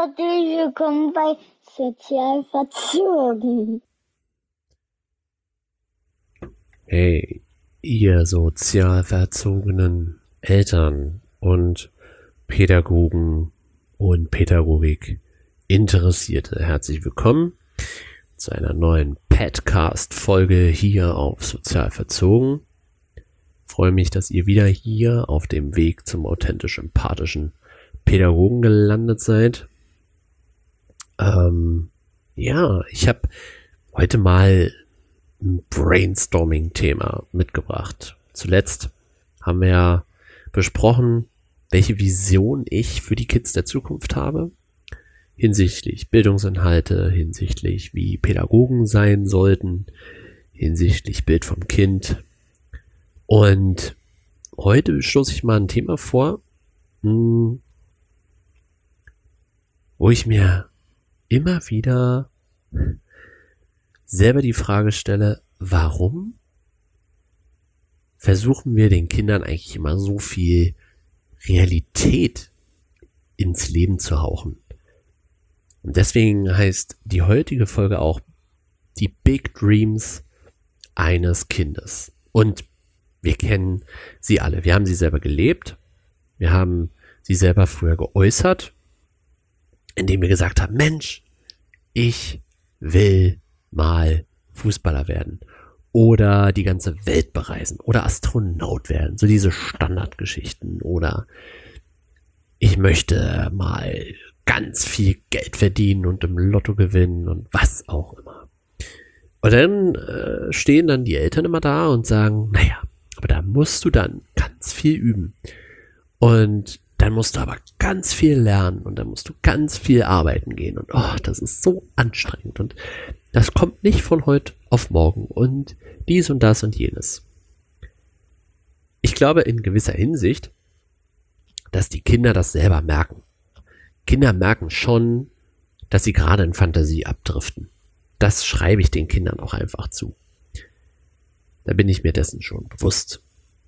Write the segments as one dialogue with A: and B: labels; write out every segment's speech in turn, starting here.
A: Herzlich willkommen bei Sozialverzogen.
B: Hey, ihr sozial verzogenen Eltern und Pädagogen und Pädagogik Interessierte, herzlich willkommen zu einer neuen Podcast-Folge hier auf Sozial Verzogen. Freue mich, dass ihr wieder hier auf dem Weg zum authentisch-empathischen Pädagogen gelandet seid. Ich habe heute mal ein Brainstorming-Thema mitgebracht. Zuletzt haben wir ja besprochen, welche Vision ich für die Kids der Zukunft habe, hinsichtlich Bildungsinhalte, hinsichtlich wie Pädagogen sein sollten, hinsichtlich Bild vom Kind. Und heute stoße ich mal ein Thema vor, wo ich mir immer wieder selber die Frage stelle, warum versuchen wir den Kindern eigentlich immer so viel Realität ins Leben zu hauchen? Und deswegen heißt die heutige Folge auch die Big Dreams eines Kindes. Und wir kennen sie alle. Wir haben sie selber gelebt. Wir haben sie selber früher geäußert, indem wir gesagt haben, Mensch, ich will mal Fußballer werden oder die ganze Welt bereisen oder Astronaut werden. So diese Standardgeschichten. Oder ich möchte mal ganz viel Geld verdienen und im Lotto gewinnen und was auch immer. Und dann stehen dann die Eltern immer da und sagen, naja, aber da musst du dann ganz viel üben. Und dann musst du aber ganz viel lernen und dann musst du ganz viel arbeiten gehen. Und das ist so anstrengend. Und das kommt nicht von heute auf morgen. Und dies und das und jenes. Ich glaube in gewisser Hinsicht, dass die Kinder das selber merken. Kinder merken schon, dass sie gerade in Fantasie abdriften. Das schreibe ich den Kindern auch einfach zu. Da bin ich mir dessen schon bewusst.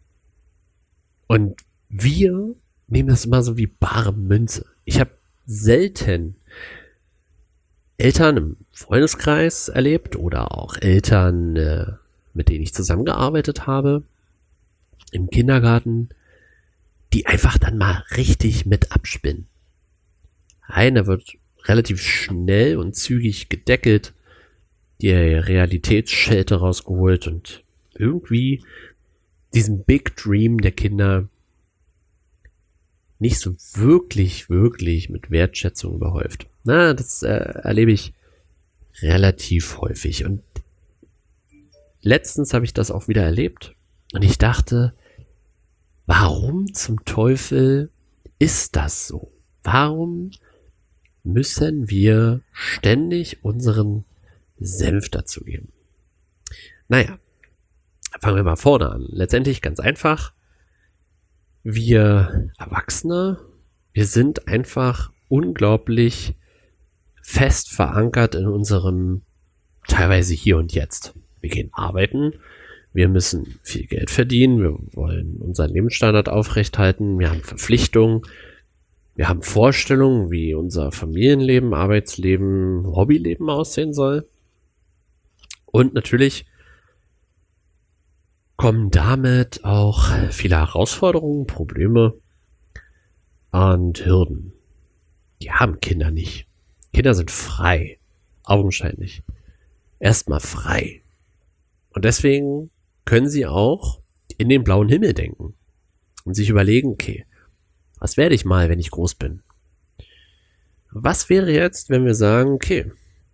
B: Und wir nehmen das immer so wie bare Münze. Ich habe selten Eltern im Freundeskreis erlebt oder auch Eltern, mit denen ich zusammengearbeitet habe, im Kindergarten, die einfach dann mal richtig mit abspinnen. Einer wird relativ schnell und zügig gedeckelt, die Realitätsschelte rausgeholt und irgendwie diesen Big Dream der Kinder nicht so wirklich mit Wertschätzung überhäuft. Das erlebe ich relativ häufig. Und letztens habe ich das auch wieder erlebt. Und ich dachte, warum zum Teufel ist das so? Warum müssen wir ständig unseren Senf dazugeben? Naja, fangen wir mal vorne an. Letztendlich ganz einfach. Wir Erwachsene, wir sind einfach unglaublich fest verankert in unserem teilweise Hier und Jetzt. Wir gehen arbeiten, wir müssen viel Geld verdienen, wir wollen unseren Lebensstandard aufrechthalten, wir haben Verpflichtungen, wir haben Vorstellungen, wie unser Familienleben, Arbeitsleben, Hobbyleben aussehen soll. Und natürlich kommen damit auch viele Herausforderungen, Probleme und Hürden. Die haben Kinder nicht. Kinder sind frei, augenscheinlich. Erstmal frei. Und deswegen können sie auch in den blauen Himmel denken und sich überlegen, okay, was werde ich mal, wenn ich groß bin? Was wäre jetzt, wenn wir sagen, okay,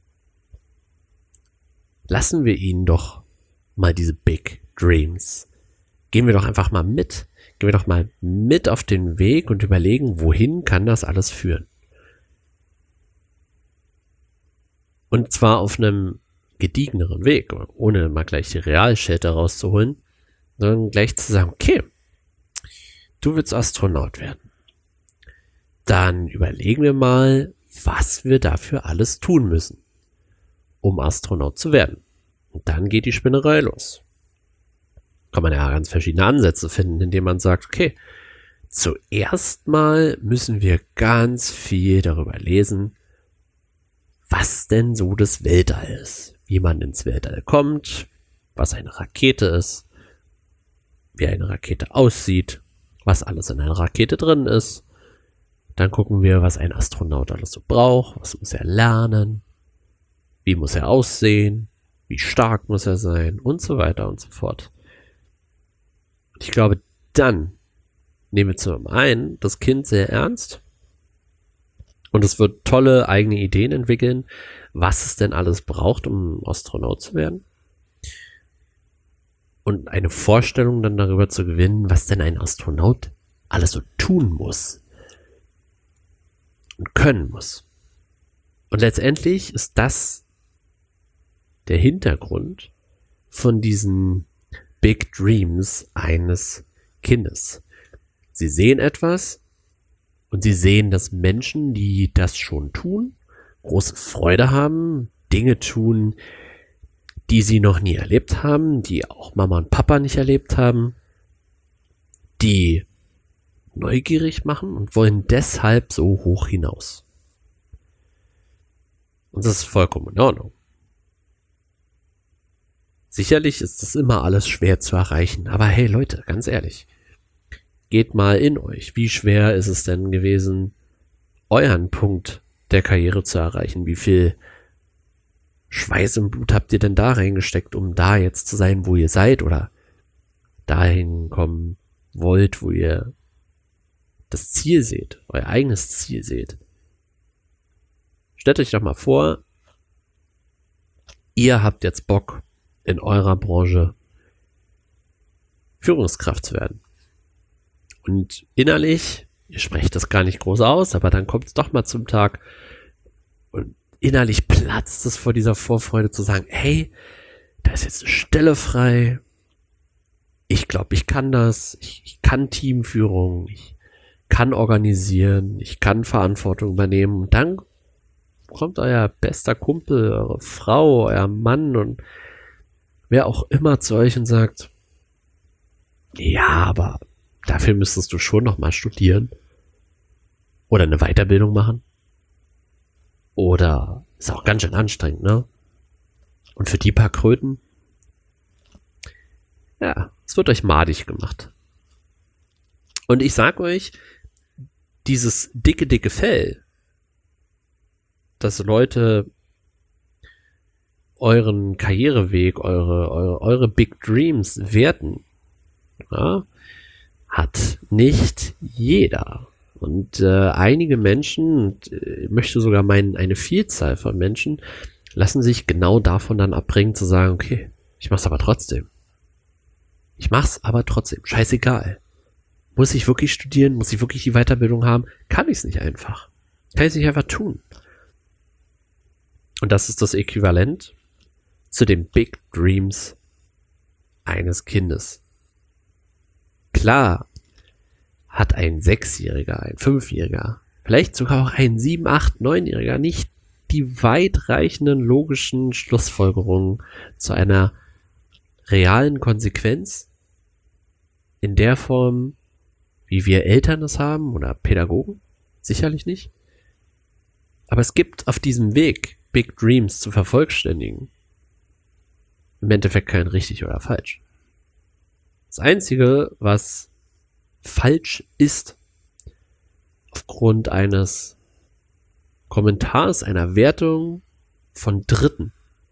B: lassen wir ihnen doch mal diese Big Dreams. Gehen wir doch einfach mal mit. Gehen wir doch mal mit auf den Weg und überlegen, wohin kann das alles führen? Und zwar auf einem gediegeneren Weg, ohne mal gleich die Realschelte rauszuholen, sondern gleich zu sagen, okay, du willst Astronaut werden. Dann überlegen wir mal, was wir dafür alles tun müssen, um Astronaut zu werden. Und dann geht die Spinnerei los. Kann man ja ganz verschiedene Ansätze finden, indem man sagt, okay, Zuerst mal müssen wir ganz viel darüber lesen, was denn so das Weltall ist, wie man ins Weltall kommt, was eine Rakete ist, wie eine Rakete aussieht, was alles in einer Rakete drin ist. Dann gucken wir, was ein Astronaut alles so braucht, was muss er lernen, wie muss er aussehen, wie stark muss er sein und so weiter und so fort. Ich glaube, dann nehmen wir zum einen das Kind sehr ernst und es wird tolle eigene Ideen entwickeln, was es denn alles braucht, um Astronaut zu werden. Und eine Vorstellung dann darüber zu gewinnen, was denn ein Astronaut alles so tun muss und können muss. Und letztendlich ist das der Hintergrund von diesen Big Dreams eines Kindes. Sie sehen etwas und sie sehen, dass Menschen, die das schon tun, große Freude haben, Dinge tun, die sie noch nie erlebt haben, die auch Mama und Papa nicht erlebt haben, die neugierig machen und wollen deshalb so hoch hinaus. Und das ist vollkommen in Ordnung. Sicherlich ist das immer alles schwer zu erreichen, aber hey Leute, ganz ehrlich, geht mal in euch. Wie schwer ist es denn gewesen, euren Punkt der Karriere zu erreichen? Wie viel Schweiß und Blut habt ihr denn da reingesteckt, um da jetzt zu sein, wo ihr seid oder dahin kommen wollt, wo ihr das Ziel seht, euer eigenes Ziel seht? Stellt euch doch mal vor, ihr habt jetzt Bock, in eurer Branche Führungskraft zu werden. Und innerlich, ihr sprecht das gar nicht groß aus, aber dann kommt es doch mal zum Tag und innerlich platzt es vor dieser Vorfreude zu sagen, hey, da ist jetzt eine Stelle frei, ich glaube, ich kann das, ich kann Teamführung, ich kann organisieren, ich kann Verantwortung übernehmen und dann kommt euer bester Kumpel, eure Frau, euer Mann und wer auch immer zu euch und sagt, ja, aber dafür müsstest du schon noch mal studieren oder eine Weiterbildung machen oder ist auch ganz schön anstrengend, ne? Und für die paar Kröten, ja, es wird euch madig gemacht. Und ich sag euch, dieses dicke Fell, dass Leute euren Karriereweg, eure Big Dreams werten, ja, hat nicht jeder. Und einige Menschen, und ich möchte sogar meinen, eine Vielzahl von Menschen, lassen sich genau davon dann abbringen, zu sagen, okay, ich mach's aber trotzdem. Scheißegal. Muss ich wirklich studieren? Muss ich wirklich die Weiterbildung haben? Kann ich es nicht einfach. Kann ich es nicht einfach tun. Und das ist das Äquivalent zu den Big Dreams eines Kindes. Klar hat ein 6-Jähriger, ein 5-Jähriger, vielleicht sogar auch ein 7-, 8-, 9-Jähriger nicht die weitreichenden logischen Schlussfolgerungen zu einer realen Konsequenz in der Form, wie wir Eltern es haben oder Pädagogen, sicherlich nicht. Aber es gibt auf diesem Weg, Big Dreams zu vervollständigen, im Endeffekt kein richtig oder falsch. Das Einzige, was falsch ist, aufgrund eines Kommentars, einer Wertung von Dritten,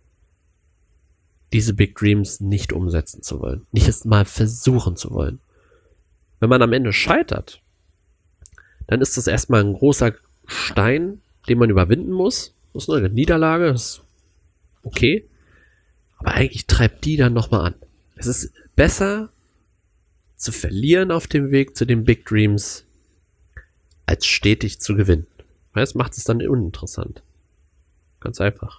B: diese Big Dreams nicht umsetzen zu wollen, nicht erst mal versuchen zu wollen. Wenn man am Ende scheitert, dann ist das erstmal ein großer Stein, den man überwinden muss. Das ist nur eine Niederlage, das ist okay. Aber eigentlich treibt die dann nochmal an. Es ist besser zu verlieren auf dem Weg zu den Big Dreams, als stetig zu gewinnen. Weil es macht es dann uninteressant. Ganz einfach.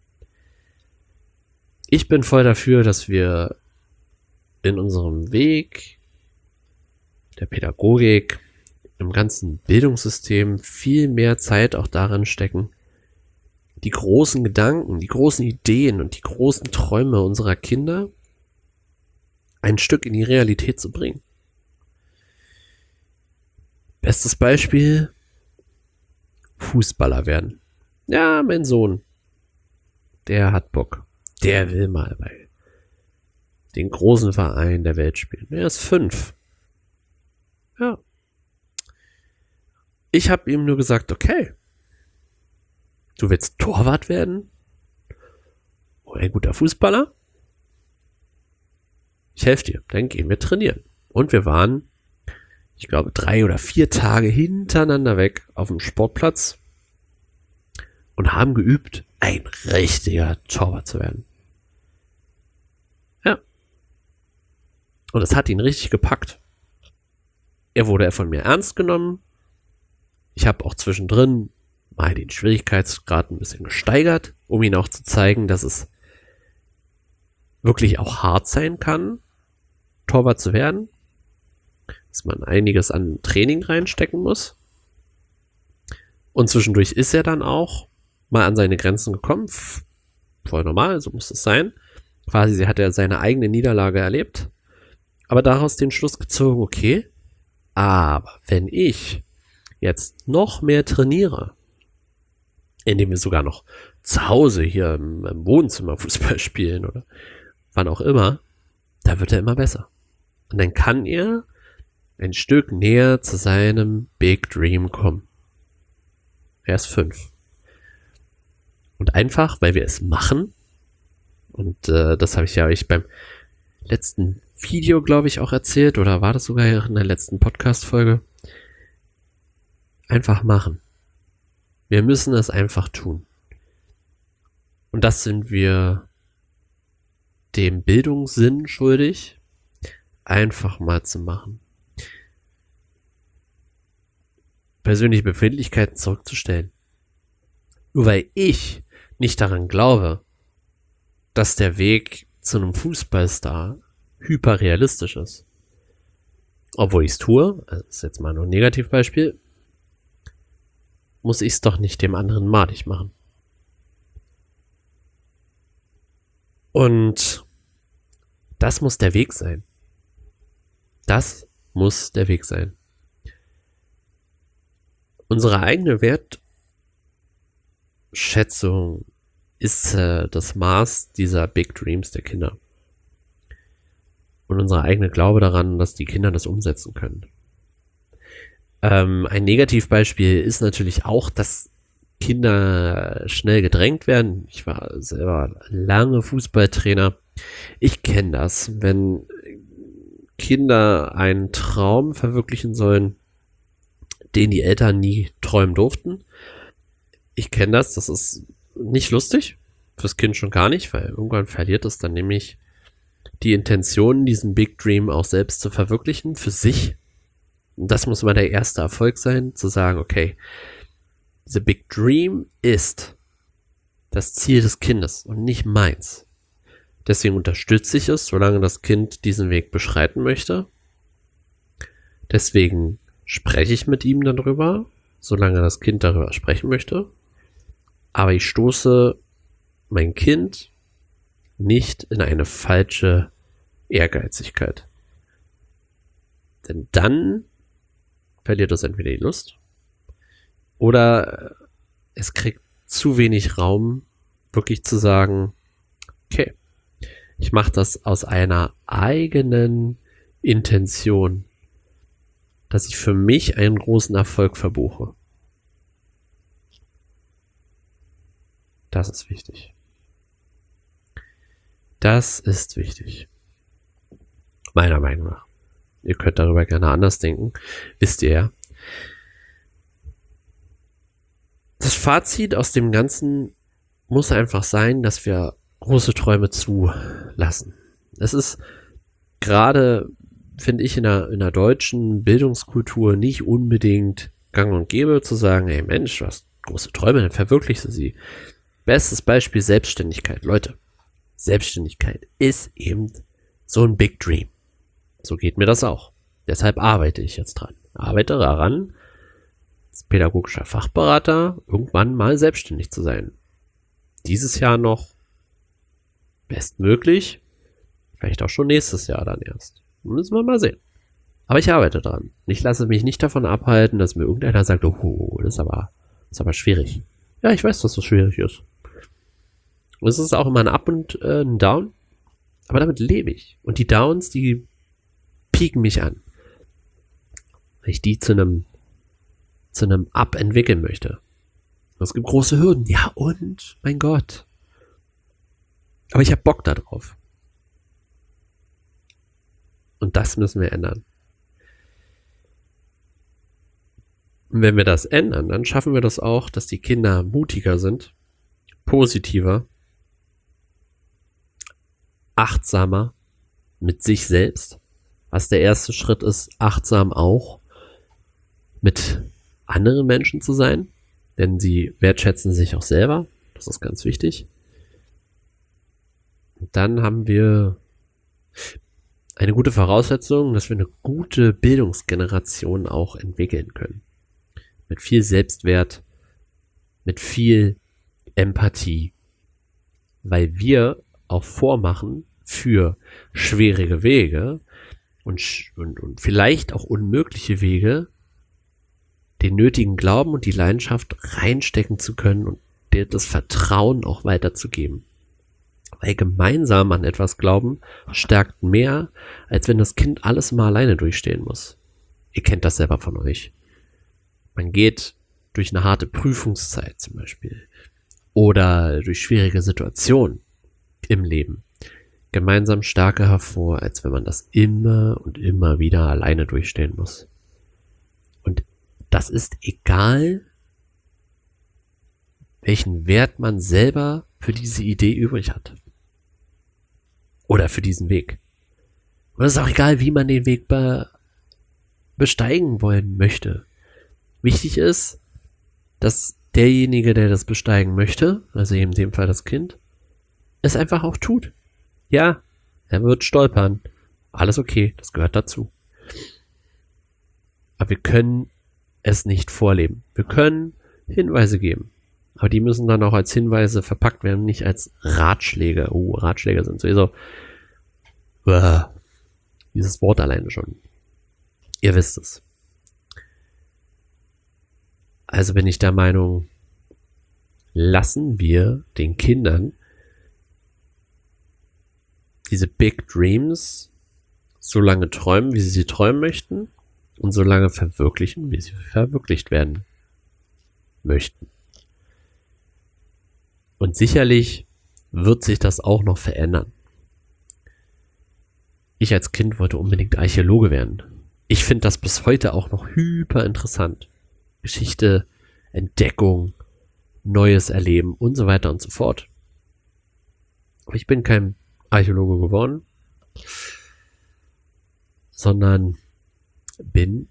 B: Ich bin voll dafür, dass wir in unserem Weg der Pädagogik, im ganzen Bildungssystem viel mehr Zeit auch darin stecken, die großen Gedanken, die großen Ideen und die großen Träume unserer Kinder ein Stück in die Realität zu bringen. Bestes Beispiel, Fußballer werden. Ja, mein Sohn, der hat Bock. Der will mal bei den großen Verein der Welt spielen. Er ist 5. Ja. Ich habe ihm nur gesagt, okay, du willst Torwart werden? Oh, ein guter Fußballer? Ich helfe dir, dann gehen wir trainieren. Und wir waren, ich glaube, 3 oder 4 Tage hintereinander weg auf dem Sportplatz und haben geübt, ein richtiger Torwart zu werden. Ja. Und es hat ihn richtig gepackt. Er wurde von mir ernst genommen. Ich habe auch zwischendrin mal den Schwierigkeitsgrad ein bisschen gesteigert, um ihn auch zu zeigen, dass es wirklich auch hart sein kann, Torwart zu werden. Dass man einiges an Training reinstecken muss. Und zwischendurch ist er dann auch mal an seine Grenzen gekommen. Voll normal, so muss es sein. Quasi hat er seine eigene Niederlage erlebt. Aber daraus den Schluss gezogen, okay, aber wenn ich jetzt noch mehr trainiere, indem wir sogar noch zu Hause hier im Wohnzimmer Fußball spielen oder wann auch immer, da wird er immer besser. Und dann kann er ein Stück näher zu seinem Big Dream kommen. Er ist 5. Und einfach, weil wir es machen, und das habe ich ja euch beim letzten Video, glaube ich, auch erzählt, oder war das sogar in der letzten Podcast-Folge, einfach machen. Wir müssen es einfach tun. Und das sind wir dem Bildungssinn schuldig, einfach mal zu machen. Persönliche Befindlichkeiten zurückzustellen. Nur weil ich nicht daran glaube, dass der Weg zu einem Fußballstar hyperrealistisch ist. Obwohl ich es tue, also das ist jetzt mal nur ein Negativbeispiel, muss ich es doch nicht dem anderen madig machen. Und das muss der Weg sein. Das muss der Weg sein. Unsere eigene Wertschätzung ist das Maß dieser Big Dreams der Kinder. Und unser eigener Glaube daran, dass die Kinder das umsetzen können. Ein Negativbeispiel ist natürlich auch, dass Kinder schnell gedrängt werden. Ich war selber lange Fußballtrainer. Ich kenne das, wenn Kinder einen Traum verwirklichen sollen, den die Eltern nie träumen durften. Ich kenne das ist nicht lustig, fürs Kind schon gar nicht, weil irgendwann verliert es dann nämlich die Intention, diesen Big Dream auch selbst zu verwirklichen, für sich. Und das muss mal der erste Erfolg sein, zu sagen, okay, the Big Dream ist das Ziel des Kindes und nicht meins. Deswegen unterstütze ich es, solange das Kind diesen Weg beschreiten möchte. Deswegen spreche ich mit ihm darüber, solange das Kind darüber sprechen möchte. Aber ich stoße mein Kind nicht in eine falsche Ehrgeizigkeit. Denn dann verliert es entweder die Lust oder es kriegt zu wenig Raum, wirklich zu sagen, okay, ich mache das aus einer eigenen Intention, dass ich für mich einen großen Erfolg verbuche. Das ist wichtig. Das ist wichtig. Meiner Meinung nach. Ihr könnt darüber gerne anders denken. Wisst ihr ja. Das Fazit aus dem Ganzen muss einfach sein, dass wir große Träume zulassen. Es ist gerade, finde ich, in der deutschen Bildungskultur nicht unbedingt gang und gäbe zu sagen, hey Mensch, du hast große Träume, dann verwirklichst du sie. Bestes Beispiel Selbstständigkeit. Leute, Selbstständigkeit ist eben so ein Big Dream. So geht mir das auch. Deshalb arbeite ich jetzt dran. Arbeite daran, als pädagogischer Fachberater irgendwann mal selbstständig zu sein. Dieses Jahr noch bestmöglich, vielleicht auch schon nächstes Jahr dann erst. Müssen wir mal sehen. Aber ich arbeite dran. Ich lasse mich nicht davon abhalten, dass mir irgendeiner sagt, oh, das ist aber schwierig. Ja, ich weiß, dass das schwierig ist. Und es ist auch immer ein Up und ein Down. Aber damit lebe ich. Und die Downs, die pieken mich an. Weil ich die zu einem Up entwickeln möchte. Es gibt große Hürden. Ja und? Mein Gott. Aber ich habe Bock da drauf. Und das müssen wir ändern. Und wenn wir das ändern, dann schaffen wir das auch, dass die Kinder mutiger sind, positiver, achtsamer mit sich selbst, was der erste Schritt ist, achtsam auch mit anderen Menschen zu sein, denn sie wertschätzen sich auch selber, das ist ganz wichtig. Und dann haben wir eine gute Voraussetzung, dass wir eine gute Bildungsgeneration auch entwickeln können. Mit viel Selbstwert, mit viel Empathie, weil wir auch vormachen für schwierige Wege und vielleicht auch unmögliche Wege, den nötigen Glauben und die Leidenschaft reinstecken zu können und dir das Vertrauen auch weiterzugeben. Weil gemeinsam an etwas glauben stärkt mehr, als wenn das Kind alles mal alleine durchstehen muss. Ihr kennt das selber von euch. Man geht durch eine harte Prüfungszeit zum Beispiel oder durch schwierige Situationen im Leben gemeinsam stärker hervor, als wenn man das immer und immer wieder alleine durchstehen muss. Und das ist egal, welchen Wert man selber für diese Idee übrig hat. Oder für diesen Weg. Und es ist auch egal, wie man den Weg besteigen wollen möchte. Wichtig ist, dass derjenige, der das besteigen möchte, also in dem Fall das Kind, es einfach auch tut. Ja, er wird stolpern. Alles okay, das gehört dazu. Aber wir können es nicht vorleben. Wir können Hinweise geben. Aber die müssen dann auch als Hinweise verpackt werden, nicht als Ratschläge. Oh, Ratschläge sind sowieso dieses Wort alleine schon. Ihr wisst es. Also bin ich der Meinung, lassen wir den Kindern diese Big Dreams so lange träumen, wie sie träumen möchten und so lange verwirklichen, wie sie verwirklicht werden möchten. Und sicherlich wird sich das auch noch verändern. Ich als Kind wollte unbedingt Archäologe werden. Ich finde das bis heute auch noch hyper interessant. Geschichte, Entdeckung, Neues erleben und so weiter und so fort. Aber ich bin kein Archäologe geworden, sondern bin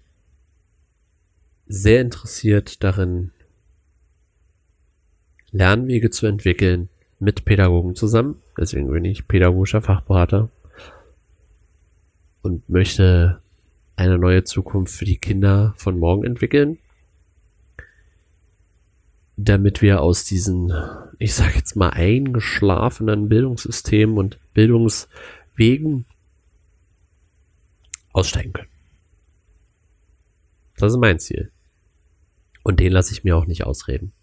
B: sehr interessiert darin, Lernwege zu entwickeln mit Pädagogen zusammen. Deswegen bin ich pädagogischer Fachberater und möchte eine neue Zukunft für die Kinder von morgen entwickeln, damit wir aus diesen, ich sage jetzt mal, eingeschlafenen Bildungssystemen und Bildungswegen aussteigen können. Das ist mein Ziel. Und den lasse ich mir auch nicht ausreden.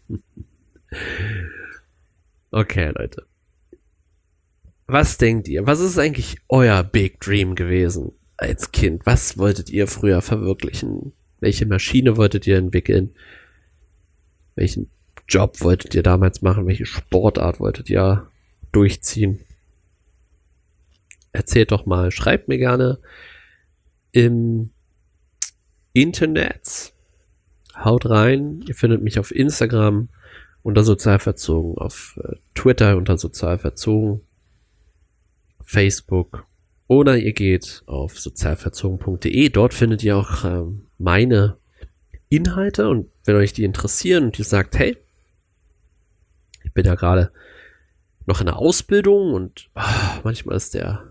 B: Okay, Leute. Was denkt ihr? Was ist eigentlich euer Big Dream gewesen als Kind? Was wolltet ihr früher verwirklichen? Welche Maschine wolltet ihr entwickeln? Welchen Job wolltet ihr damals machen? Welche Sportart wolltet ihr durchziehen? Erzählt doch mal. Schreibt mir gerne im Internet. Haut rein. Ihr findet mich auf Instagram unter Sozialverzogen, auf Twitter unter Sozialverzogen, Facebook oder ihr geht auf sozialverzogen.de. Dort findet ihr auch meine Inhalte und wenn euch die interessieren und ihr sagt, hey, ich bin ja gerade noch in der Ausbildung und manchmal ist der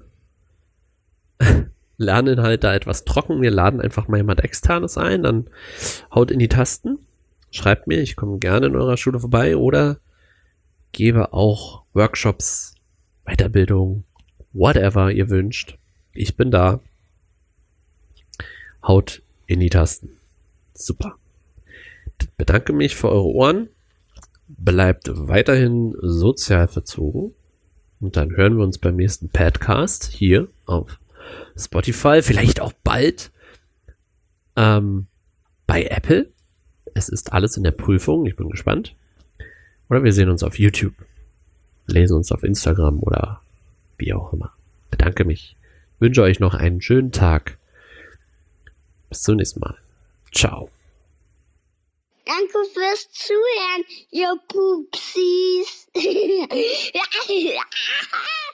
B: Lerninhalt da etwas trocken, wir laden einfach mal jemand Externes ein, dann haut in die Tasten, schreibt mir, ich komme gerne in eurer Schule vorbei oder gebe auch Workshops, Weiterbildung, whatever ihr wünscht. Ich bin da. Haut in die Tasten. Super. Ich bedanke mich für eure Ohren. Bleibt weiterhin sozial verzogen. Und dann hören wir uns beim nächsten Podcast hier auf Spotify. Vielleicht auch bald bei Apple. Es ist alles in der Prüfung. Ich bin gespannt. Oder wir sehen uns auf YouTube. Lesen uns auf Instagram oder wie auch immer. Bedanke mich. Wünsche euch noch einen schönen Tag. Bis zum nächsten Mal. Ciao.
A: Danke fürs Zuhören, ihr Pupsis.